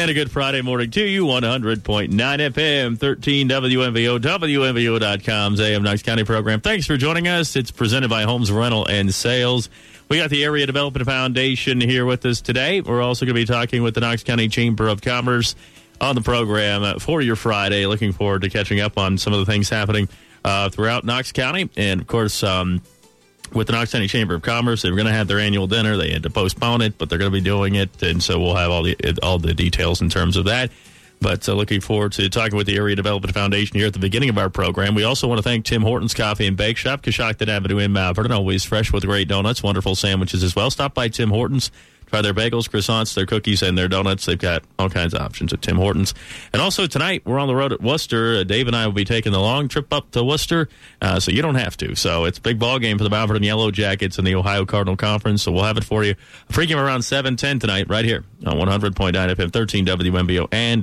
And a good Friday morning to you, 100.9 FM, 13 WMVO, WMVO.com's AM Knox County program. Thanks for joining us. It's presented by Homes Rental and Sales. We got the Area Development Foundation here with us today. We're also going to be talking with the Knox County Chamber of Commerce on the program for your Friday. Looking forward to catching up on some of the things happening throughout Knox County. And, of course, with the Knox County Chamber of Commerce, they were going to have their annual dinner. They had to postpone it, but they're going to be doing it, and so we'll have all the details in terms of that. But looking forward to talking with the Area Development Foundation here at the beginning of our program. We also want to thank Tim Hortons Coffee and Bake Shop, Coshocton Avenue in Mount Vernon. Always fresh with great donuts, wonderful sandwiches as well. Stop by Tim Hortons. Try their bagels, croissants, their cookies, and their donuts. They've got all kinds of options at Tim Hortons. And also tonight, we're on the road at Worcester. Dave and I will be taking the long trip up to Worcester, so you don't have to. So it's a big ball game for the Mount Vernon Yellow Jackets in the Ohio Cardinal Conference. So we'll have it for you. A pregame around 7:10 tonight right here on 100.9 FM, 13 WMVO, and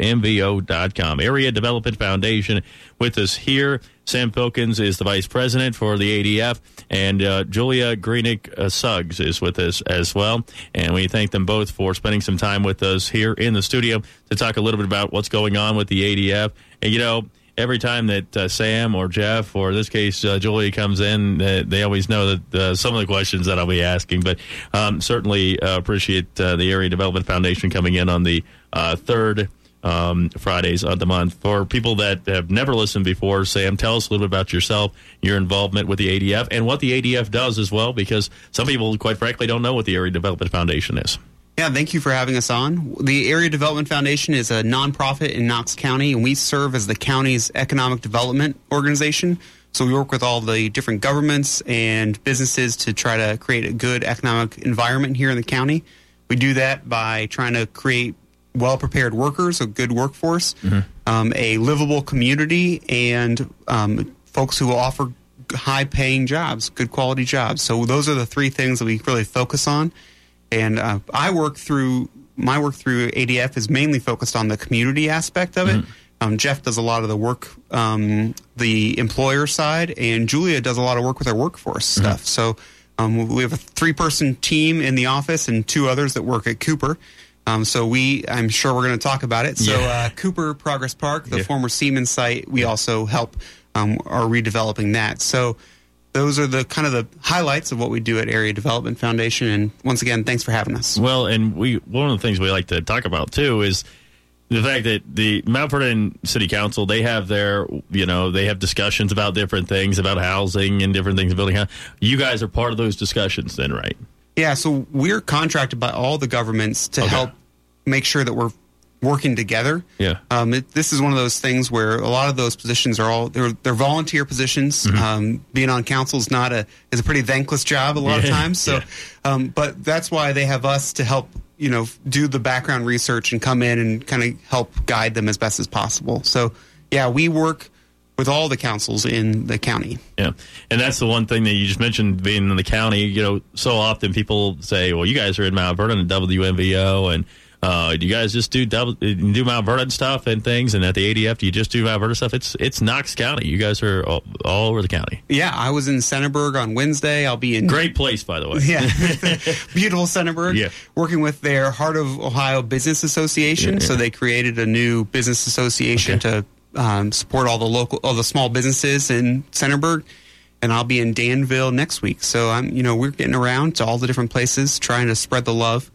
WMVO.com. Area Development Foundation with us here. Sam Filkins is the vice president for the ADF, and Julia Greenick-Suggs is with us as well. And we thank them both for spending some time with us here in the studio to talk a little bit about what's going on with the ADF. And, you know, every time that Sam or Jeff, or in this case Julia, comes in, they always know that some of the questions that I'll be asking. But certainly appreciate the Area Development Foundation coming in on the third Fridays of the month. For people that have never listened before, Sam, tell us a little bit about yourself, your involvement with the ADF, and what the ADF does as well, because some people, quite frankly, don't know what the Area Development Foundation is. Yeah, thank you for having us on. The Area Development Foundation is a nonprofit in Knox County, and we serve as the county's economic development organization. So we work with all the different governments and businesses to try to create a good economic environment here in the county. We do that by trying to create well-prepared workers, a good workforce, a livable community, and folks who will offer high-paying jobs, good quality jobs. So those are the three things that we really focus on. And my work through ADF is mainly focused on the community aspect of it. Jeff does a lot of the work, the employer side, and Julia does a lot of work with our workforce stuff. So we have a 3-person team in the office and 2 others that work at Cooper. I'm sure we're going to talk about it. So Cooper Progress Park, the former Siemens site, we also help are redeveloping that. So those are the kind of the highlights of what we do at Area Development Foundation. And once again, thanks for having us. Well, and one of the things we like to talk about too is the fact that the Mount Vernon City Council, they have they have discussions about different things, about housing and different things, building. You guys are part of those discussions then, right? Yeah, so we're contracted by all the governments to help make sure that we're working together. Yeah. This is one of those things where a lot of those positions are they're volunteer positions. Being on council is is a pretty thankless job a lot of times. So, but that's why they have us to help do the background research and come in and kind of help guide them as best as possible. So, yeah, we work with all the councils in the county. Yeah, and that's the one thing that you just mentioned, being in the county. So often people say, well, you guys are in Mount Vernon and WMVO, and do you guys just do Mount Vernon stuff and things? And at the ADF, do you just do Mount Vernon stuff? It's Knox County. You guys are all over the county. Yeah, I was in Centerburg on Wednesday. I'll be in... Great place, by the way. Yeah, beautiful Centerburg. Working with their Heart of Ohio Business Association. So they created a new business association to support all the small businesses in Centerburg, and I'll be in Danville next week. So we're getting around to all the different places, trying to spread the love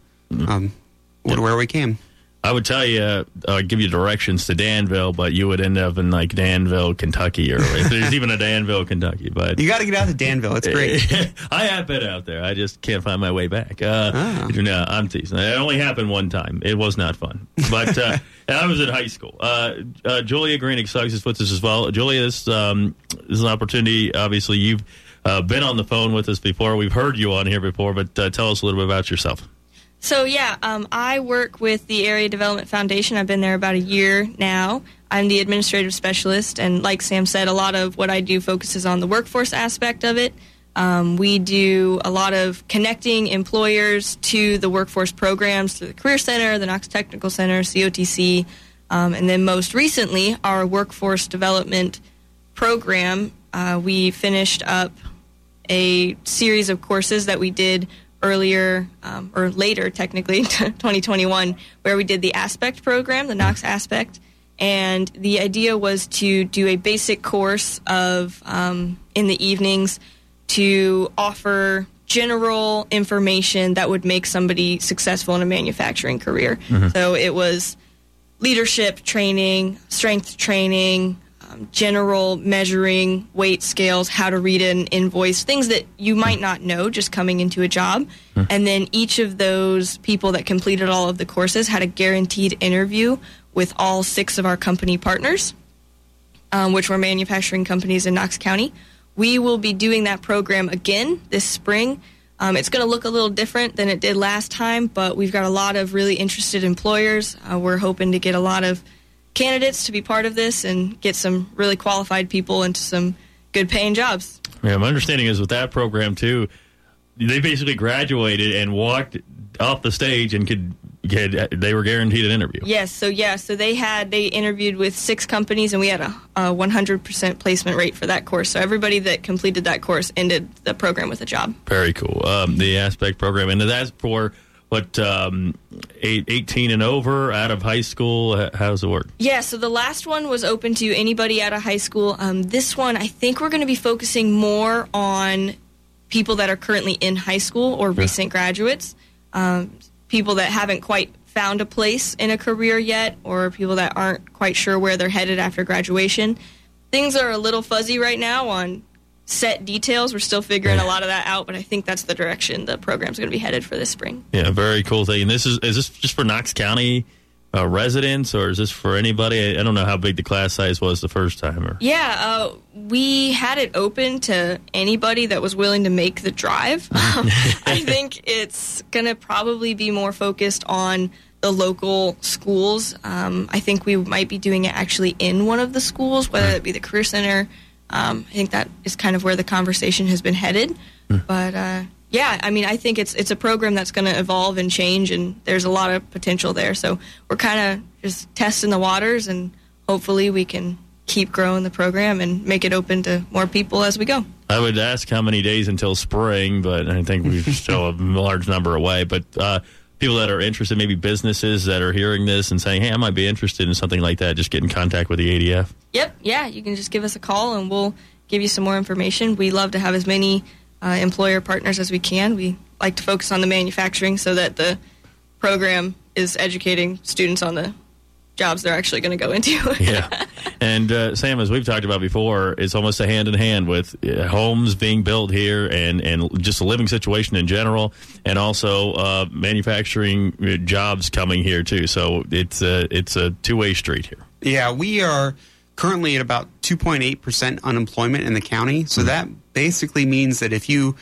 where we can. I would tell you, give you directions to Danville, but you would end up in like Danville, Kentucky, or if there's even a Danville, Kentucky. But you got to get out to Danville; it's great. I have been out there. I just can't find my way back. No, I'm teasing. It only happened one time. It was not fun, but I was in high school. Julia Greenick-Suggs is with us as well. Julia, this is an opportunity. Obviously, you've been on the phone with us before. We've heard you on here before, but tell us a little bit about yourself. So, I work with the Area Development Foundation. I've been there about a year now. I'm the administrative specialist, and like Sam said, a lot of what I do focuses on the workforce aspect of it. We do a lot of connecting employers to the workforce programs through the Career Center, the Knox Technical Center, COTC, and then most recently, our workforce development program. We finished up a series of courses that we did earlier or later, technically, 2021, where we did the Aspect program, the Knox Aspect. And the idea was to do a basic course of in the evenings to offer general information that would make somebody successful in a manufacturing career. So it was leadership training, strength training, general measuring, weight scales, how to read an invoice, things that you might not know just coming into a job. And then each of those people that completed all of the courses had a guaranteed interview with all 6 of our company partners, which were manufacturing companies in Knox County. We will be doing that program again this spring. It's going to look a little different than it did last time, but we've got a lot of really interested employers. We're hoping to get a lot of candidates to be part of this and get some really qualified people into some good paying jobs. Yeah, my understanding is with that program, too, they basically graduated and walked off the stage and they were guaranteed an interview. Yes, so they interviewed with 6 companies, and we had a 100% placement rate for that course. So everybody that completed that course ended the program with a job. Very cool. The Aspect program, and that's for what 18 and over, out of high school. How does it work? Yeah, so the last one was open to anybody out of high school. This one, I think we're going to be focusing more on people that are currently in high school or recent graduates. People that haven't quite found a place in a career yet, or people that aren't quite sure where they're headed after graduation. Things are a little fuzzy right now on set details. We're still figuring a lot of that out, but I think that's the direction the program's going to be headed for this spring. Yeah, very cool thing. And is this just for Knox County residents, or is this for anybody? I don't know how big the class size was the first time. Or Yeah, we had it open to anybody that was willing to make the drive. I think it's going to probably be more focused on the local schools. I think we might be doing it actually in one of the schools, whether it be the Career Center. I think that is kind of where the conversation has been headed. But yeah, I mean, I think it's a program that's going to evolve and change, and there's a lot of potential there. So we're kind of just testing the waters, and hopefully we can keep growing the program and make it open to more people as we go. I would ask how many days until spring, but I think we're still a large number away. But people that are interested, maybe businesses that are hearing this and saying, hey, I might be interested in something like that, just get in contact with the ADF. Yep, yeah, you can just give us a call, and we'll give you some more information. We love to have as many employer partners as we can. We like to focus on the manufacturing so that the program is educating students on the jobs they're actually going to go into. Yeah. And Sam, as we've talked about before, it's almost a hand-in-hand with homes being built here and just a living situation in general, and also manufacturing jobs coming here, too. So it's a two-way street here. Yeah, we are currently at about 2.8% unemployment in the county. So that basically means that if you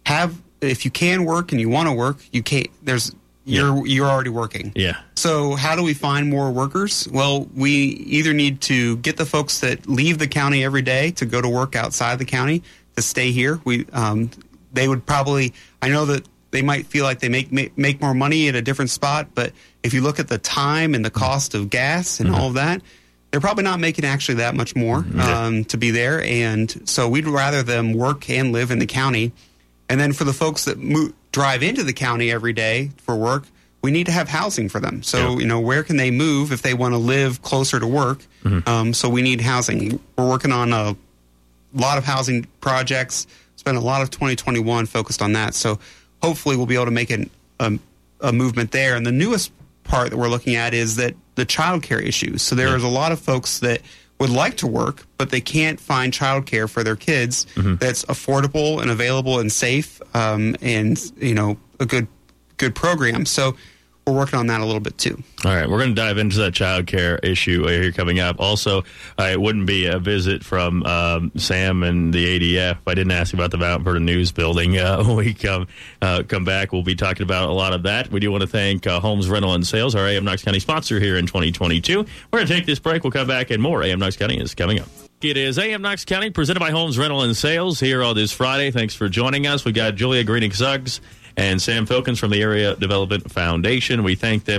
can work and you want to work, you can't. You're already working. Yeah. So how do we find more workers? Well, we either need to get the folks that leave the county every day to go to work outside the county to stay here. They would probably. I know that they might feel like they make more money at a different spot, but if you look at the time and the cost of gas and all of that, they're probably not making actually that much more to be there. And so we'd rather them work and live in the county. And then for the folks that drive into the county every day for work, we need to have housing for them. So, where can they move if they want to live closer to work? So we need housing. We're working on a lot of housing projects, spent a lot of 2021 focused on that. So hopefully we'll be able to make a movement there. And the newest part that we're looking at is that the child care issues. So there is a lot of folks that would like to work, but they can't find child care for their kids that's affordable and available and safe, and a good program. So we're working on that a little bit too. All right, we're going to dive into that child care issue here coming up. Also, it wouldn't be a visit from Sam and the ADF if I didn't ask about the Mount Vernon News Building. When we come back, we'll be talking about a lot of that. We do want to thank Homes Rental and Sales, our AM Knox County sponsor here in 2022. We're going to take this break. We'll come back, and more AM Knox County is coming up. It is AM Knox County, presented by Homes Rental and Sales here on this Friday. Thanks for joining us. We got Julia Greening-Suggs and Sam Filkins from the Area Development Foundation. We thank them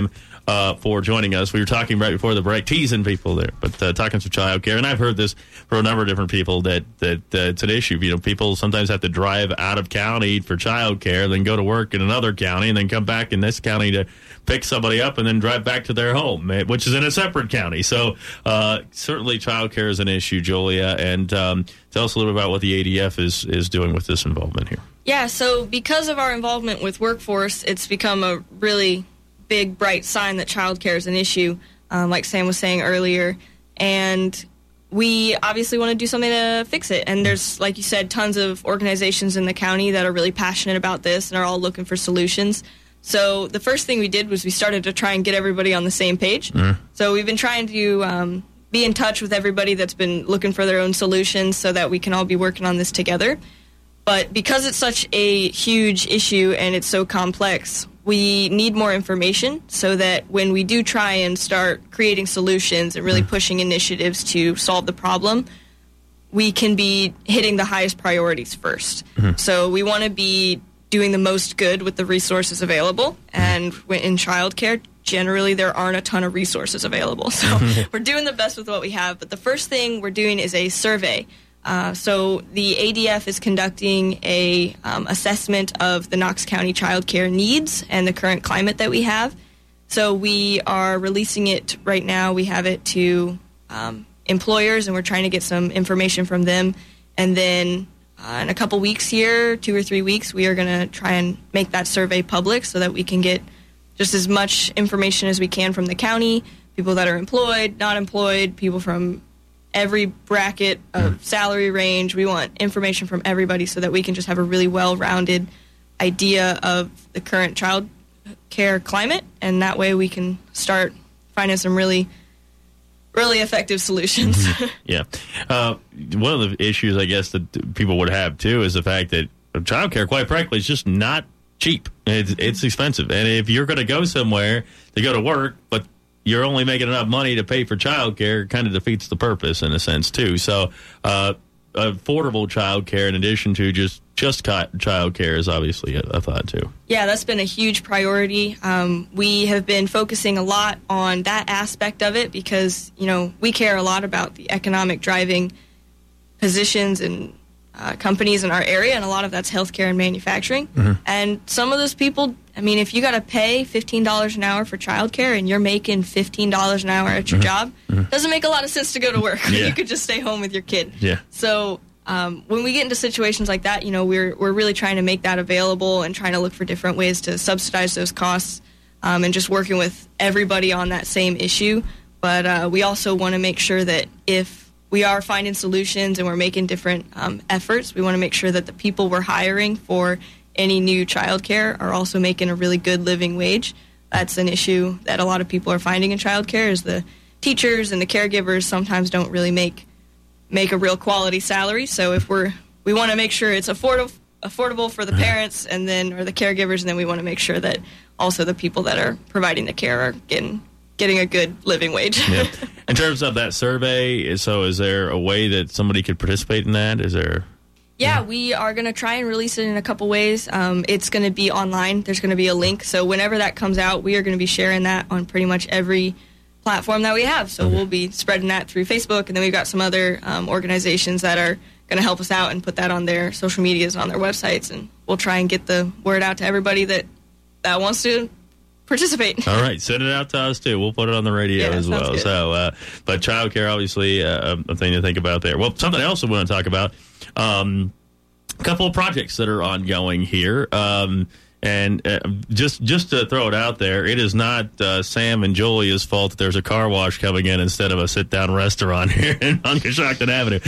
for joining us. We were talking right before the break, teasing people there, but talking some child care. And I've heard this from a number of different people that it's an issue. You know, people sometimes have to drive out of county for child care, then go to work in another county, and then come back in this county to pick somebody up and then drive back to their home, which is in a separate county. So certainly child care is an issue, Julia. And tell us a little bit about what the ADF is doing with this involvement here. Yeah, so because of our involvement with workforce, it's become a really big, bright sign that child care is an issue, like Sam was saying earlier. And we obviously want to do something to fix it. And there's, like you said, tons of organizations in the county that are really passionate about this and are all looking for solutions. So the first thing we did was we started to try and get everybody on the same page. So we've been trying to be in touch with everybody that's been looking for their own solutions so that we can all be working on this together. But because it's such a huge issue and it's so complex, we need more information so that when we do try and start creating solutions and really pushing initiatives to solve the problem, we can be hitting the highest priorities first. So we want to be doing the most good with the resources available. And in childcare, generally there aren't a ton of resources available. So we're doing the best with what we have. But the first thing we're doing is a survey. So the ADF is conducting a assessment of the Knox County child care needs and the current climate that we have. So we are releasing it right now. We have it to employers, and we're trying to get some information from them. And then in a couple weeks here, 2 or 3 weeks, we are going to try and make that survey public so that we can get just as much information as we can from the county, people that are employed, not employed, people from every bracket of salary range. We want information from everybody so that we can just have a really well-rounded idea of the current child care climate, and that way we can start finding some really effective solutions. Yeah. One of the issues, I guess, that people would have, too, is the fact that child care, quite frankly, is just not cheap. It's expensive. And if you're going to go somewhere to go to work, but you're only making enough money to pay for child care, kind of defeats the purpose in a sense, too. So affordable child care in addition to just child care is obviously a thought, too. Yeah, that's been a huge priority. We have been focusing a lot on that aspect of it because, you know, we care a lot about the economic driving positions and companies in our area, and a lot of that's healthcare and manufacturing. And some of those people, I mean, if you got to pay $15 an hour for childcare and you're making $15 an hour at your job, doesn't make a lot of sense to go to work. You could just stay home with your kid. So when we get into situations like that, you know, we're really trying to make that available and trying to look for different ways to subsidize those costs, and just working with everybody on that same issue. But we also want to make sure that if we are finding solutions and we're making different efforts, we want to make sure that the people we're hiring for any new childcare are also making a really good living wage. That's an issue that a lot of people are finding in childcare, is the teachers and the caregivers sometimes don't really make a real quality salary. So if we want to make sure it's affordable for the parents and then or the caregivers, and then we want to make sure that also the people that are providing the care are getting a good living wage. In terms of that survey, so is there a way that somebody could participate in that? Is there? Yeah, we are going to try and release it in a couple ways. It's going to be online. There's going to be a link. So whenever that comes out, we are going to be sharing that on pretty much every platform that we have. So we'll be spreading that through Facebook, and then we've got some other organizations that are going to help us out and put that on their social medias, on their websites, and we'll try and get the word out to everybody that wants to participate. All right, send it out to us too. We'll put it on the radio as well. Good. So, but childcare, obviously, a thing to think about there. Well, something else we want to talk about. A couple of projects that are ongoing here. And just to throw it out there, it is not Sam and Julia's fault that there's a car wash coming in instead of a sit-down restaurant here on Coshocton Avenue.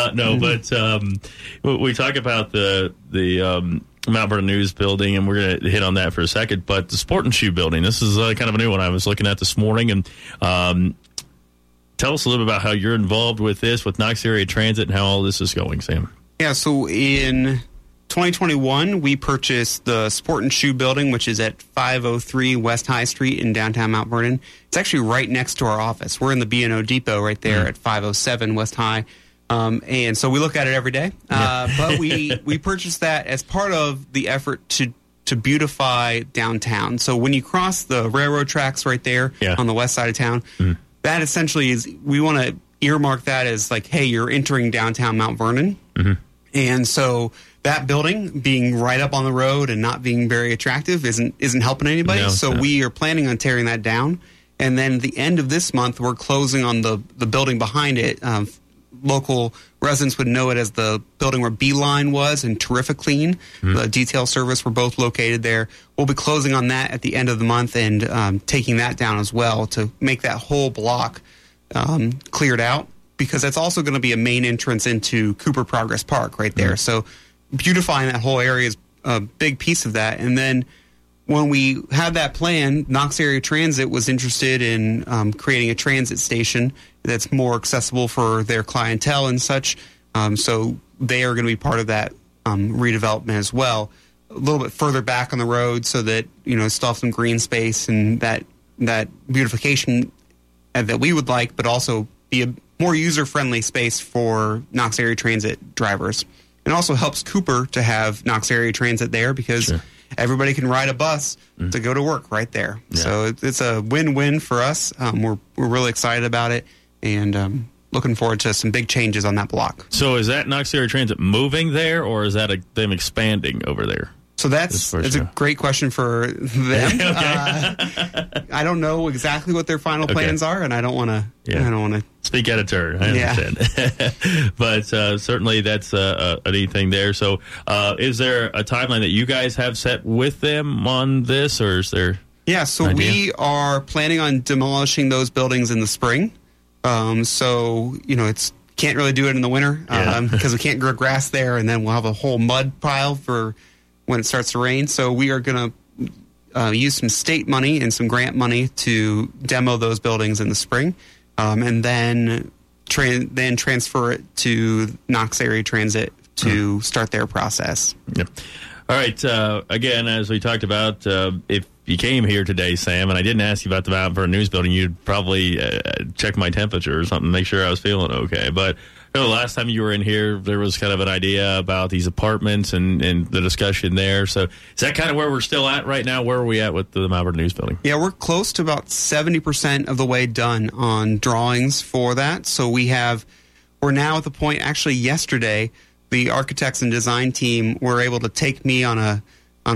But we talk about the Mount Vernon News building, and we're going to hit on that for a second. But the Sport and Shoe building, this is kind of a new one I was looking at this morning. And tell us a little bit about how you're involved with this, with Knox Area Transit, and how all this is going, Sam. Yeah, so in 2021, we purchased the Sport and Shoe building, which is at 503 West High Street in downtown Mount Vernon. It's actually right next to our office. We're in the B&O Depot right there at 507 West High. And so we look at it every day. But we purchased that as part of the effort to to beautify downtown. So when you cross the railroad tracks right there on the west side of town, that essentially is, we want to earmark that as like, hey, you're entering downtown Mount Vernon. And so that building being right up on the road and not being very attractive isn't helping anybody. We are planning on tearing that down. And then the end of this month, we're closing on the building behind it. Local residents would know it as the building where Beeline was and Terrific Clean. The detail service were both located there. We'll be closing on that at the end of the month and taking that down as well to make that whole block cleared out, because that's also going to be a main entrance into Cooper Progress Park right there. So beautifying that whole area is a big piece of that. And then when we had that plan, Knox Area Transit was interested in creating a transit station that's more accessible for their clientele and such. So they are going to be part of that redevelopment as well, a little bit further back on the road, so that still have some green space and that beautification that we would like, but also be a more user-friendly space for Knox Area Transit drivers. It also helps Cooper to have Knox Area Transit there, because everybody can ride a bus to go to work right there. So it's a win-win for us. We're really excited about it, and looking forward to some big changes on that block. So is that Knox Area Transit moving there, or is that them expanding over there? So it's a great question for them. I don't know exactly what their final plans are, and I don't want to speak out of turn. I understand, but certainly that's a neat thing there. So, is there a timeline that you guys have set with them on this, or is there? Yeah, so we are planning on demolishing those buildings in the spring. It's can't really do it in the winter because we can't grow grass there, and then we'll have a whole mud pile for when it starts to rain. So we are going to use some state money and some grant money to demo those buildings in the spring, and then transfer it to Knox Area Transit to start their process. Yep. All right. Again, as we talked about, if you came here today, Sam, and I didn't ask you about the Mount Vernon News Building, you'd probably check my temperature or something, make sure I was feeling okay. But the last time you were in here, there was kind of an idea about these apartments and the discussion there. So is that kind of where we're still at right now? Where are we at with the Mount Vernon News Building? Yeah, we're close to about 70% of the way done on drawings for that. So we're now at the point, actually yesterday, the architects and design team were able to take me on a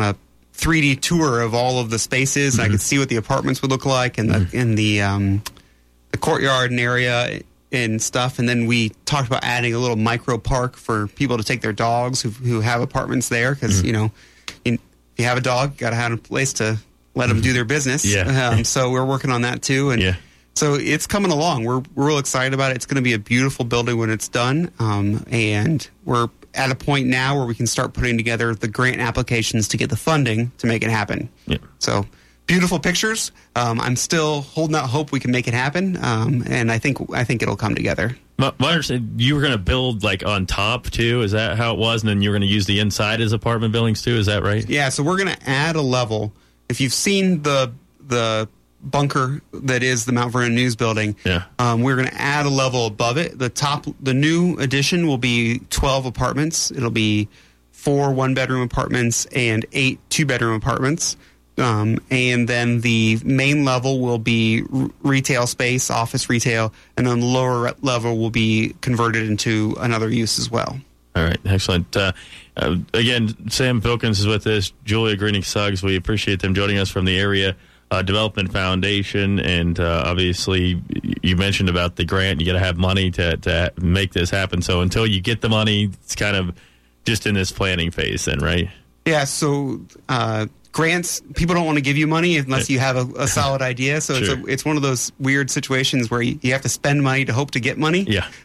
3D tour of all of the spaces. I could see what the apartments would look like and the courtyard and area and stuff. And then we talked about adding a little micro park for people to take their dogs who have apartments there, because if you have a dog, you got to have a place to let them do their business. So we're working on that too, and so it's coming along. We're real excited about it. It's going to be a beautiful building when it's done, and we're at a point now where we can start putting together the grant applications to get the funding to make it happen. So beautiful pictures. I'm still holding out hope we can make it happen, and I think it'll come together. My understanding, you were going to build like on top too. Is that how it was? And then you were going to use the inside as apartment buildings too. Is that right? Yeah. So we're going to add a level. If you've seen the bunker that is the Mount Vernon News Building, we're going to add a level above it. The new addition will be 12 apartments. It'll be 4 one-bedroom apartments and 8 two-bedroom apartments. And then the main level will be retail space, office retail, and then the lower level will be converted into another use as well. All right, excellent. Again, Sam Filkins is with us, Julia Greening-Suggs. We appreciate them joining us from the Area Development Foundation, and obviously you mentioned about the grant. You got to have money to make this happen. So until you get the money, it's kind of just in this planning phase then, right? Yeah, so grants, people don't want to give you money unless you have a solid idea. So it's one of those weird situations where you have to spend money to hope to get money.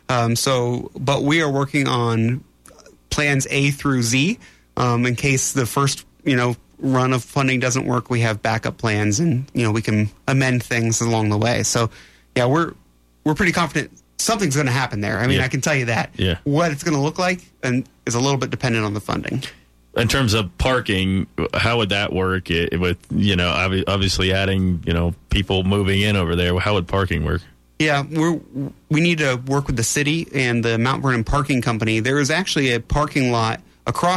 But we are working on plans A through Z in case the first run of funding doesn't work. We have backup plans, and we can amend things along the way. So yeah, we're pretty confident something's going to happen there. I mean, I can tell you that. What it's going to look like and is a little bit dependent on the funding. In terms of parking, how would that work with, obviously adding, people moving in over there? How would parking work? Yeah, we need to work with the city and the Mount Vernon Parking Company. There is actually a parking lot across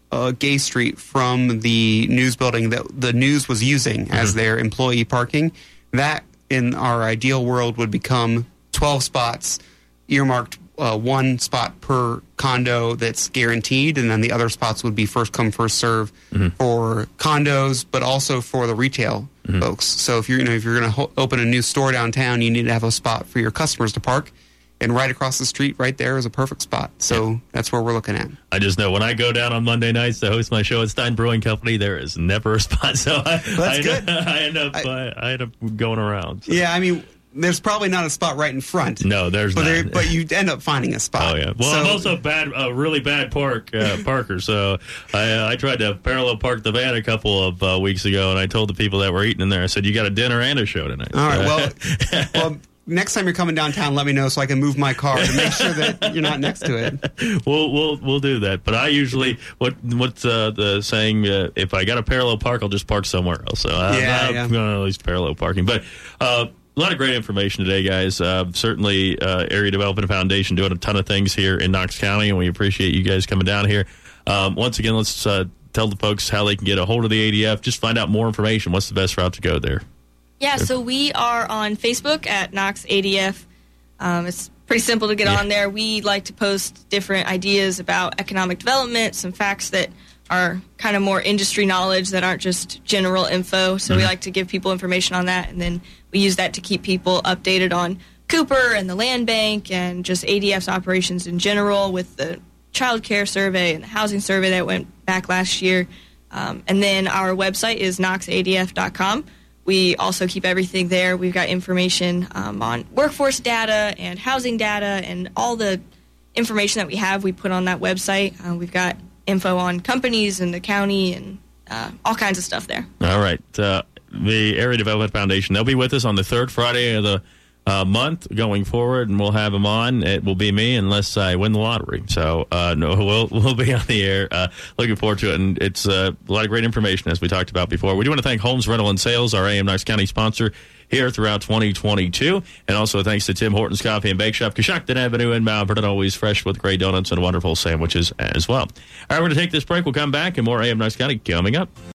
Gay Street from the news building that the news was using as their employee parking. That, in our ideal world, would become 12 spots, earmarked 1 spot per condo that's guaranteed, and then the other spots would be first come, first serve for condos, but also for the retail folks. So if you're going to open a new store downtown, you need to have a spot for your customers to park. And right across the street, right there, is a perfect spot. So that's where we're looking at. I just know when I go down on Monday nights to host my show at Stein Brewing Company, there is never a spot. So that's good. I end up going around. So. Yeah, I mean, there's probably not a spot right in front. No, there's not. But you end up finding a spot. Oh, yeah. Well, I'm also a really bad parker. So I tried to parallel park the van a couple of weeks ago, and I told the people that were eating in there, I said, you got a dinner and a show tonight. All right, well, next time you're coming downtown, let me know so I can move my car to make sure that you're not next to it. We'll do that. But I usually what's the saying? If I got a parallel park, I'll just park somewhere else. So I'm going to at least parallel parking. But a lot of great information today, guys. Certainly, Area Development Foundation doing a ton of things here in Knox County, and we appreciate you guys coming down here. Once again, let's tell the folks how they can get a hold of the ADF. Just find out more information. What's the best route to go there? Yeah, so we are on Facebook at Knox ADF. It's pretty simple to get on there. We like to post different ideas about economic development, some facts that are kind of more industry knowledge that aren't just general info. So we like to give people information on that, and then we use that to keep people updated on Cooper and the land bank and just ADF's operations in general with the child care survey and the housing survey that went back last year. And then our website is knoxadf.com. We also keep everything there. We've got information on workforce data and housing data, and all the information that we have, we put on that website. We've got info on companies and the county and all kinds of stuff there. All right. The Area Development Foundation, they'll be with us on the third Friday of the month going forward, and we'll have them on. It will be me unless I win the lottery. So no, we'll be on the air. Looking forward to it, and it's a lot of great information as we talked about before. We do want to thank Holmes Rental and Sales, our AM Knox County sponsor here throughout 2022, and also thanks to Tim Hortons Coffee and Bake Shop, Coshocton Avenue in Mount Vernon, always fresh with great donuts and wonderful sandwiches as well. All right, we're going to take this break. We'll come back, and more AM Knox County coming up.